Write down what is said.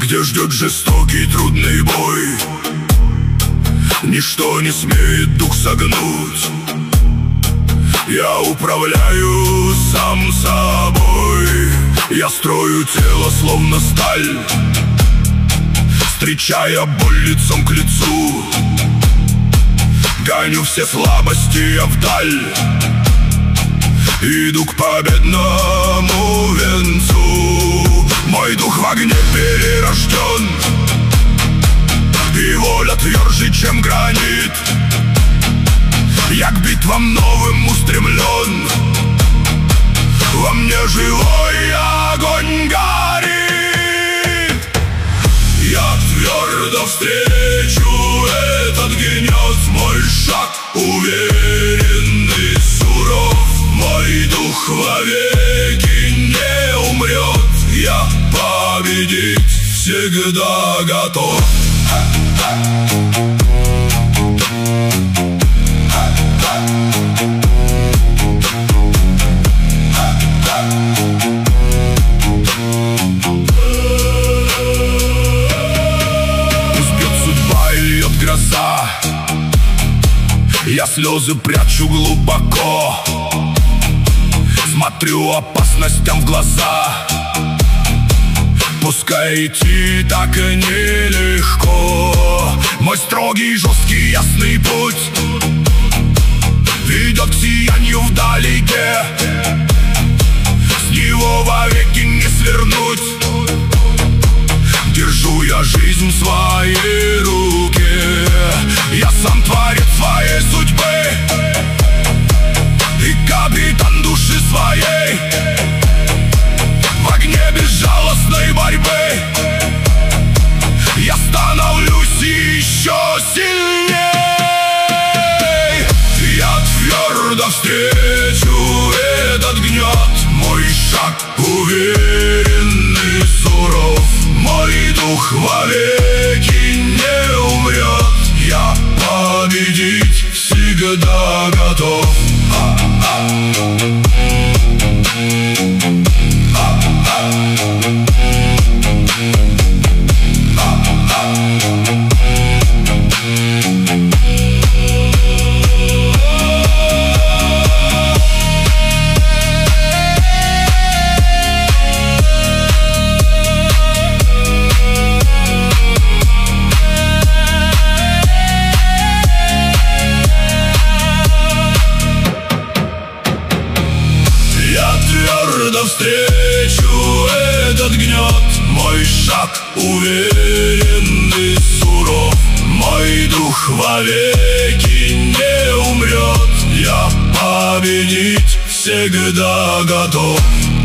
где ждет жестокий трудный бой. Ничто не смеет дух согнуть. Я управляю сам собой. Я строю тело словно сталь, встречая боль лицом к лицу. Гоню все слабости я вдаль, иду к победному венцу. Мой дух в огне перерожден, и воля тверже, чем гранит. Я к битвам новым устремлен, во мне живой огонь горит. Я твердо встречу этот гнет. Мой шаг уверенный, суров. Мой дух вовеки не умрет. Я победить всегда готов. Я слезы прячу глубоко, смотрю опасностям в глаза. Пускай идти так и нелегко, мой строгий, жесткий, ясный путь ведет к сиянию вдалеке. С него вовеки не свернуть. Держу я жизнь в своей руке. Я сам творец своей судьбы и капитан души своей. В огне безжалостной борьбы я становлюсь еще сильней. Я твердо встречу этот гнет. Мой шаг уверенный, суров. Мой дух вовеки не умрет. Я победить всегда готов. Встречу этот гнет. Мой шаг уверенный, суров. Мой дух вовеки не умрет. Я победить всегда готов.